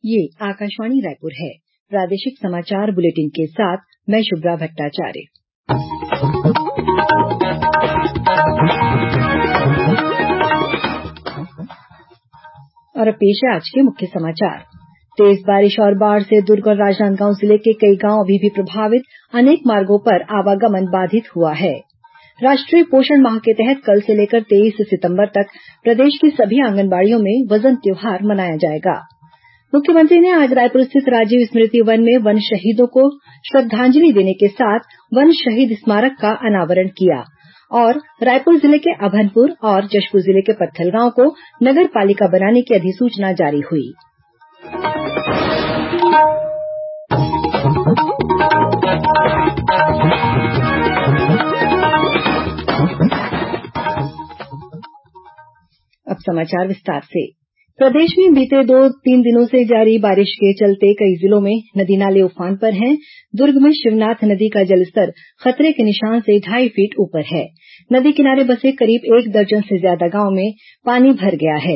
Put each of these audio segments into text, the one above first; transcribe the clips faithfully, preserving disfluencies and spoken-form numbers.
ये आकाशवाणी रायपुर है। प्रादेशिक समाचार बुलेटिन के साथ मैं शुभ्रा भट्टाचार्य। और अब पेश है आज के मुख्य समाचार। तेज बारिश और बाढ़ से दुर्ग और राजनांदगांव जिले के कई गांव अभी भी प्रभावित, अनेक मार्गों पर आवागमन बाधित हुआ है। राष्ट्रीय पोषण माह के तहत कल से लेकर तेईस सितंबर तक प्रदेश की सभी आंगनबाड़ियों में वजन त्योहार मनाया जाएगा। मुख्यमंत्री ने आज रायपुर स्थित राजीव स्मृति वन में वन शहीदों को श्रद्धांजलि देने के साथ वन शहीद स्मारक का अनावरण किया और रायपुर जिले के अभनपुर और जशपुर जिले के पत्थलगांव को नगर पालिका बनाने की अधिसूचना जारी हुई। अब समाचार विस्तार से। प्रदेश में बीते दो तीन दिनों से जारी बारिश के चलते कई जिलों में नदी नाले उफान पर हैं। दुर्ग में शिवनाथ नदी का जलस्तर खतरे के निशान से ढाई फीट ऊपर है। नदी किनारे बसे करीब एक दर्जन से ज्यादा गांव में पानी भर गया है।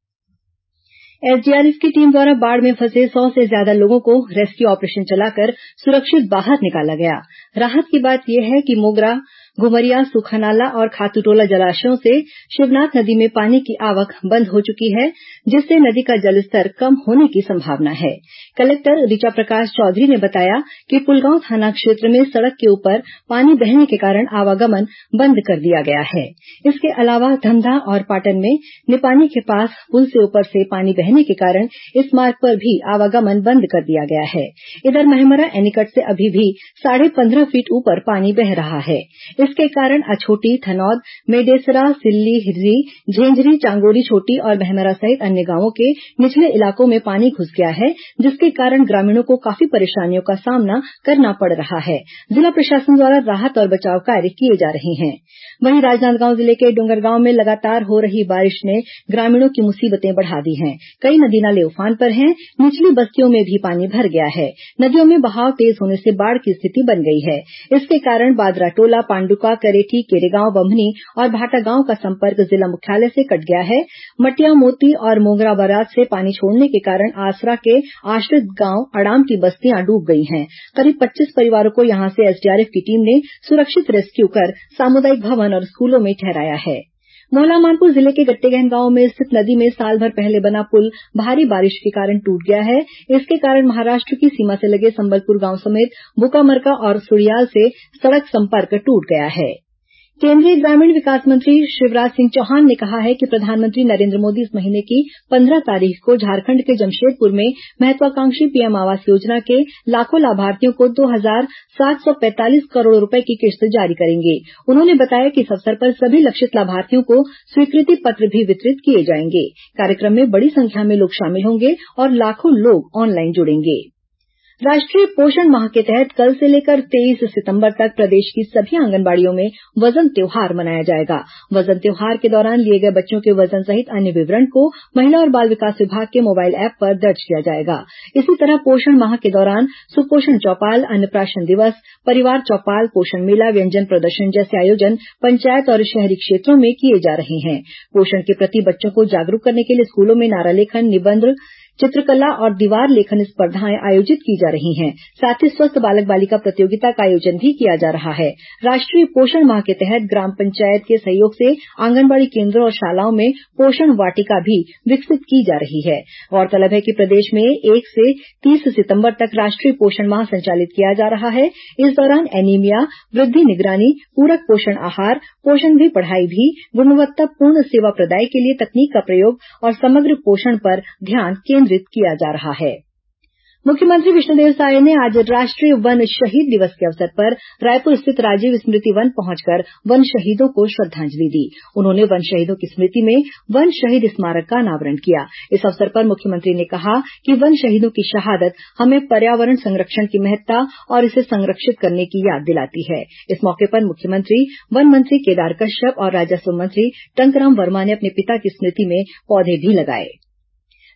एसडीआरएफ की टीम द्वारा बाढ़ में फंसे सौ से ज्यादा लोगों को रेस्क्यू ऑपरेशन चलाकर सुरक्षित बाहर निकाला गया। राहत की बात यह है कि मोगरा, घुमरिया, सुखानाला और खातूटोला जलाशयों से शिवनाथ नदी में पानी की आवक बंद हो चुकी है, जिससे नदी का जलस्तर कम होने की संभावना है। कलेक्टर ऋचा प्रकाश चौधरी ने बताया कि पुलगांव थाना क्षेत्र में सड़क के ऊपर पानी बहने के कारण आवागमन बंद कर दिया गया है। इसके अलावा धमधा और पाटन में निपानी के पास पुल से ऊपर से पानी बहने के कारण इस मार्ग पर भी आवागमन बंद कर दिया गया है। इधर महमरा एनीकट से अभी भी साढ़े पंद्रह फीट ऊपर पानी बह रहा है। इसके कारण अछोटी, थनौद, मेडेसरा, सिल्ली, हिर्री, झेंझरी, चांगोरी छोटी और महमरा सहित अन्य गांवों के निचले इलाकों में पानी घुस गया है, जिसके कारण ग्रामीणों को काफी परेशानियों का सामना करना पड़ रहा है। जिला प्रशासन द्वारा राहत और बचाव कार्य किए जा रहे हैं। वहीं राजनांदगांव जिले के डोंगरगांव में लगातार हो रही बारिश ने ग्रामीणों की मुसीबतें बढ़ा दी हैं। कई नदी नाले उफान पर हैं। निचली बस्तियों में भी पानी भर गया है। नदियों में बहाव तेज होने से बाढ़ की स्थिति बन गई है। इसके कारण बादराटोला, पांडुका, करेठी, केरेगांव, बम्हनी और भाटागांव का संपर्क जिला मुख्यालय से कट गया है। मटिया, मोती और मोगरा बारात से पानी छोड़ने के कारण आसरा के आश्रित गांव अड़ाम की बस्तियां डूब गई हैं। करीब पच्चीस परिवारों को यहां से एसडीआरएफ की टीम ने सुरक्षित रेस्क्यू कर सामुदायिक भवन और स्कूलों में ठहराया है। मोहला मानपुर जिले के गट्टेगहन गांव में स्थित नदी में साल भर पहले बना पुल भारी बारिश के कारण टूट गया है। इसके कारण महाराष्ट्र की सीमा से लगे संबलपुर गांव समेत बुकामरका और सुड़ियाल से सड़क संपर्क टूट गया है। केंद्रीय ग्रामीण विकास मंत्री शिवराज सिंह चौहान ने कहा है कि प्रधानमंत्री नरेंद्र मोदी इस महीने की पंद्रह तारीख को झारखंड के जमशेदपुर में महत्वाकांक्षी पीएम आवास योजना के लाखों लाभार्थियों को दो हजार सात सौ पैंतालीस करोड़ रुपए की किश्त जारी करेंगे। उन्होंने बताया कि इस अवसर पर सभी लक्षित लाभार्थियों को स्वीकृति पत्र भी वितरित किए जाएंगे। कार्यक्रम में बड़ी संख्या में लोग शामिल होंगे और लाखों लोग ऑनलाइन जुड़ेंगे। राष्ट्रीय पोषण माह के तहत कल से लेकर तेईस सितंबर तक प्रदेश की सभी आंगनबाड़ियों में वजन त्योहार मनाया जाएगा। वजन त्योहार के दौरान लिए गए बच्चों के वजन सहित अन्य विवरण को महिला और बाल विकास विभाग के मोबाइल ऐप पर दर्ज किया जाएगा। इसी तरह पोषण माह के दौरान सुपोषण चौपाल, अन्नप्राशन दिवस, परिवार चौपाल, पोषण मेला, व्यंजन प्रदर्शन जैसे आयोजन पंचायत और शहरी क्षेत्रों में किए जा रहे हैं। पोषण के प्रति बच्चों को जागरूक करने के लिए स्कूलों में नारा लेखन, निबंध, चित्रकला और दीवार लेखन स्पर्धाएं आयोजित की जा रही हैं। साथ ही स्वस्थ बालक बालिका प्रतियोगिता का आयोजन भी किया जा रहा है। राष्ट्रीय पोषण माह के तहत ग्राम पंचायत के सहयोग से आंगनबाड़ी केंद्रों और शालाओं में पोषण वाटिका भी विकसित की जा रही है। गौरतलब है कि प्रदेश में एक से तीस सितंबर तक राष्ट्रीय पोषण माह संचालित किया जा रहा है। इस दौरान एनीमिया, वृद्धि निगरानी, पूरक पोषण आहार, पोषण भी पढ़ाई भी, गुणवत्तापूर्ण सेवा प्रदाय के लिए तकनीक का प्रयोग और समग्र पोषण पर ध्यान केंद्रित किया जा रहा है। मुख्यमंत्री विष्णुदेव साय ने आज राष्ट्रीय वन शहीद दिवस के अवसर पर रायपुर स्थित राजीव स्मृति वन पहुंचकर वन शहीदों को श्रद्धांजलि दी। उन्होंने वन शहीदों की स्मृति में वन शहीद स्मारक का अनावरण किया। इस अवसर पर मुख्यमंत्री ने कहा कि वन शहीदों की शहादत हमें पर्यावरण संरक्षण की महत्ता और इसे संरक्षित करने की याद दिलाती है। इस मौके पर मुख्यमंत्री, वन मंत्री केदार कश्यप और राजस्व मंत्री टंकराम वर्मा ने अपने पिता की स्मृति में पौधे भी लगाए।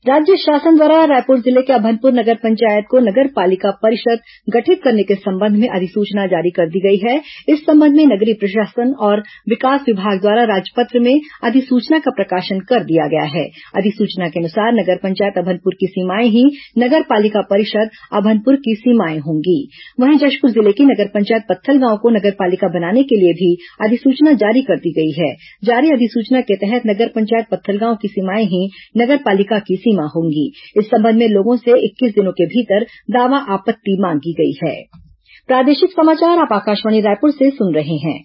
राज्य शासन द्वारा रायपुर जिले के अभनपुर नगर पंचायत को नगर पालिका परिषद गठित करने के संबंध में अधिसूचना जारी कर दी गई है। इस संबंध में नगरीय प्रशासन और विकास विभाग द्वारा राजपत्र में अधिसूचना का प्रकाशन कर दिया गया है। अधिसूचना के अनुसार नगर पंचायत अभनपुर की सीमाएं ही नगर पालिका परिषद अभनपुर की सीमाएं होंगी। वहीं जशपुर जिले की नगर पंचायत पत्थलगांव को नगर पालिका बनाने के लिए भी अधिसूचना जारी कर दी गई है। जारी अधिसूचना के तहत नगर पंचायत पत्थलगांव की सीमाएं ही नगर पालिका की सीमा होंगी। इस संबंध में लोगों से इक्कीस दिनों के भीतर दावा आपत्ति मांगी गई है। प्रादेशिक समाचार आप आकाशवाणी रायपुर से सुन रहे हैं।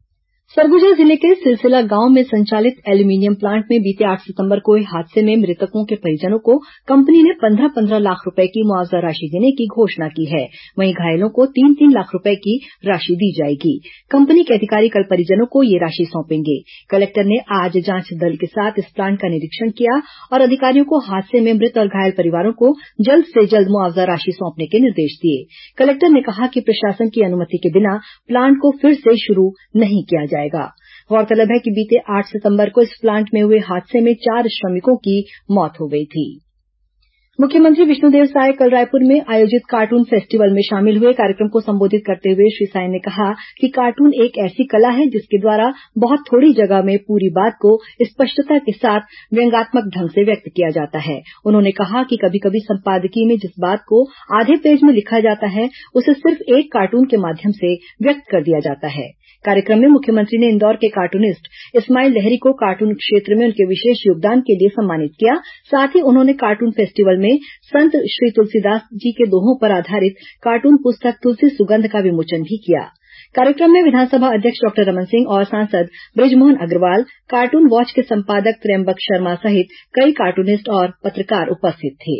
सरगुजा जिले के सिलसिला गांव में संचालित एल्यूमीनियम प्लांट में बीते आठ सितंबर को हुए हादसे में मृतकों के परिजनों को कंपनी ने पंद्रह पंद्रह लाख रुपए की मुआवजा राशि देने की घोषणा की है। वहीं घायलों को तीन तीन लाख रुपए की राशि दी जाएगी। कंपनी के अधिकारी कल परिजनों को ये राशि सौंपेंगे। कलेक्टर ने आज जांच दल के साथ इस प्लांट का निरीक्षण किया और अधिकारियों को हादसे में मृत और घायल परिवारों को जल्द से जल्द मुआवजा राशि सौंपने के निर्देश दिए। कलेक्टर ने कहा कि प्रशासन की अनुमति के बिना प्लांट को फिर से शुरू नहीं किया जाएगा। गौरतलब है कि बीते आठ सितंबर को इस प्लांट में हुए हादसे में चार श्रमिकों की मौत हो गई थी। मुख्यमंत्री विष्णुदेव साय कल रायपुर में आयोजित कार्टून फेस्टिवल में शामिल हुए। कार्यक्रम को संबोधित करते हुए श्री साय ने कहा कि कार्टून एक ऐसी कला है जिसके द्वारा बहुत थोड़ी जगह में पूरी बात को स्पष्टता के साथ व्यंग्यात्मक ढंग से व्यक्त किया जाता है। उन्होंने कहा कि कभी कभी संपादकीय में जिस बात को आधे पेज में लिखा जाता है उसे सिर्फ एक कार्टून के माध्यम से व्यक्त कर दिया जाता है। कार्यक्रम में मुख्यमंत्री ने इंदौर के कार्टूनिस्ट इस्माइल लहरी को कार्टून क्षेत्र में उनके विशेष योगदान के लिए सम्मानित किया। साथ ही उन्होंने कार्टून फेस्टिवल में संत श्री तुलसीदास जी के दोहों पर आधारित कार्टून पुस्तक तुलसी सुगंध का विमोचन भी किया। कार्यक्रम में विधानसभा अध्यक्ष डॉक्टर रमन सिंह और सांसद बृजमोहन अग्रवाल, कार्टून वॉच के संपादक त्र्यंबक शर्मा सहित कई कार्टूनिस्ट और पत्रकार उपस्थित थे।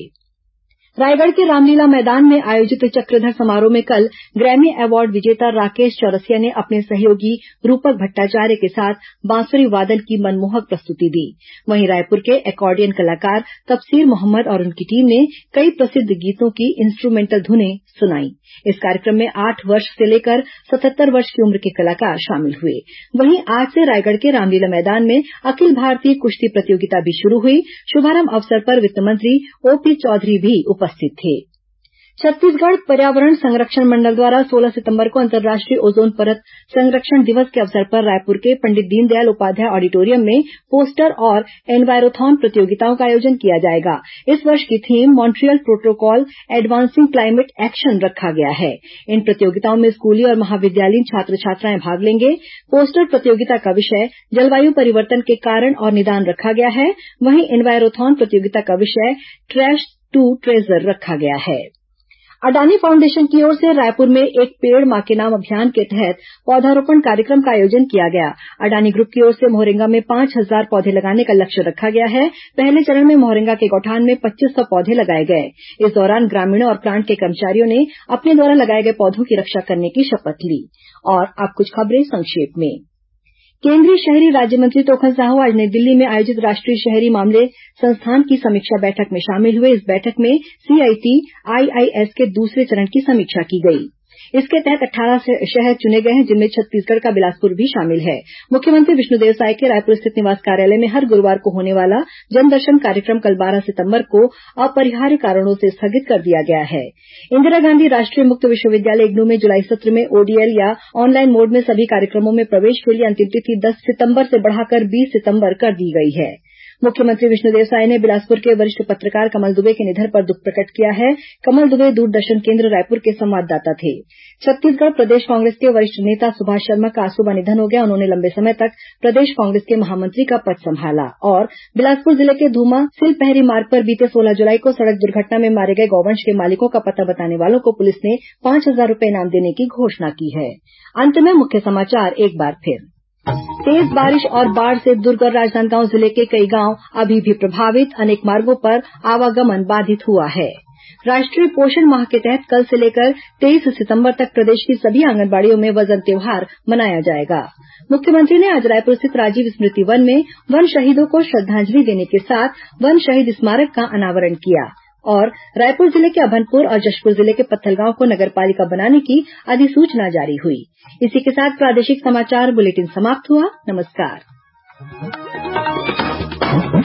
रायगढ़ के रामलीला मैदान में आयोजित चक्रधर समारोह में कल ग्रैमी अवार्ड विजेता राकेश चौरसिया ने अपने सहयोगी रूपक भट्टाचार्य के साथ बांसुरी वादन की मनमोहक प्रस्तुति दी। वहीं रायपुर के एकॉर्डियन कलाकार तबसीर मोहम्मद और उनकी टीम ने कई प्रसिद्ध गीतों की इंस्ट्रूमेंटल धुनें सुनाई। इस कार्यक्रम में आठ वर्ष से लेकर सतहत्तर वर्ष की उम्र के कलाकार शामिल हुए। वहीं आज से रायगढ़ के रामलीला मैदान में अखिल भारतीय कुश्ती प्रतियोगिता भी शुरू हुई। शुभारंभ अवसर पर वित्त मंत्री ओपी चौधरी भी उपस्थित थे। छत्तीसगढ़ पर्यावरण संरक्षण मंडल द्वारा सोलह सितंबर को अंतर्राष्ट्रीय ओजोन परत संरक्षण दिवस के अवसर पर रायपुर के पंडित दीनदयाल उपाध्याय ऑडिटोरियम में पोस्टर और एनवायरोथॉन प्रतियोगिताओं का आयोजन किया जाएगा। इस वर्ष की theme Montreal protocol advancing climate action रखा गया है। इन प्रतियोगिताओं में स्कूली और महाविद्यालयीन छात्र छात्राएं भाग लेंगे। पोस्टर प्रतियोगिता का विषय जलवायु परिवर्तन के कारण और निदान रखा गया है। वहीं एनवायरोथॉन प्रतियोगिता का विषय ट्रैश टू ट्रेजर रखा गया है। अडानी फाउंडेशन की ओर से रायपुर में एक पेड़ मां के नाम अभियान के तहत पौधारोपण कार्यक्रम का आयोजन किया गया। अडानी ग्रुप की ओर से मोहरेंगा में पांच हजार पौधे लगाने का लक्ष्य रखा गया है। पहले चरण में मोहरेंगा के गौठान में पच्चीस सौ पौधे लगाए गए। इस दौरान ग्रामीणों और प्लांट के कर्मचारियों ने अपने द्वारा लगाए गए पौधों की रक्षा करने की शपथ ली। और अब कुछ खबरें संक्षेप में। केंद्रीय शहरी राज्य मंत्री तोखन साहू आज नई दिल्ली में आयोजित राष्ट्रीय शहरी मामले संस्थान की समीक्षा बैठक में शामिल हुए। इस बैठक में सीआईटी आईआईएस के दूसरे चरण की समीक्षा की गई। इसके तहत अट्ठारह शहर चुने गए हैं, जिनमें छत्तीसगढ़ का बिलासपुर भी शामिल है। मुख्यमंत्री विष्णुदेव साय के रायपुर स्थित निवास कार्यालय में हर गुरूवार को होने वाला जनदर्शन कार्यक्रम कल बारह सितंबर को अपरिहार्य कारणों से स्थगित कर दिया गया है। इंदिरा गांधी राष्ट्रीय मुक्त विश्वविद्यालय इग्नू में जुलाई सत्र में ओडीएल या ऑनलाइन मोड में सभी कार्यक्रमों में प्रवेश के लिए अंतिम तिथि दस सितंबर से बढ़ाकर बीस सितंबर कर दी गई है। मुख्यमंत्री विष्णुदेव साय ने बिलासपुर के वरिष्ठ पत्रकार कमल दुबे के निधन पर दुख प्रकट किया है। कमल दुबे दूरदर्शन केंद्र रायपुर के संवाददाता थे। छत्तीसगढ़ प्रदेश कांग्रेस के वरिष्ठ नेता सुभाष शर्मा का आज सुबह निधन हो गया। उन्होंने लंबे समय तक प्रदेश कांग्रेस के महामंत्री का पद संभाला। और बिलासपुर जिले के धूमा सिलपहरी मार्ग पर बीते सोलह जुलाई को सड़क दुर्घटना में मारे गए गौवंश के मालिकों का पता बताने वालों को पुलिस ने पांच हजार रूपये इनाम देने की घोषणा की है। अंत में मुख्य समाचार एक बार फिर। तेज बारिश और बाढ़ से दुर्ग और राजनांदगांव जिले के कई गांव अभी भी प्रभावित। अनेक मार्गों पर आवागमन बाधित हुआ है। राष्ट्रीय पोषण माह के तहत कल से लेकर तेईस सितंबर तक प्रदेश की सभी आंगनबाड़ियों में वजन त्योहार मनाया जाएगा। मुख्यमंत्री ने आज रायपुर स्थित राजीव स्मृति वन में वन शहीदों को श्रद्धांजलि देने के साथ वन शहीद स्मारक का अनावरण किया। और रायपुर जिले के अभनपुर और जशपुर जिले के पत्थलगांव को नगर पालिका बनाने की अधिसूचना जारी हुई। इसी के साथ प्रादेशिक समाचार बुलेटिन समाप्त हुआ। नमस्कार।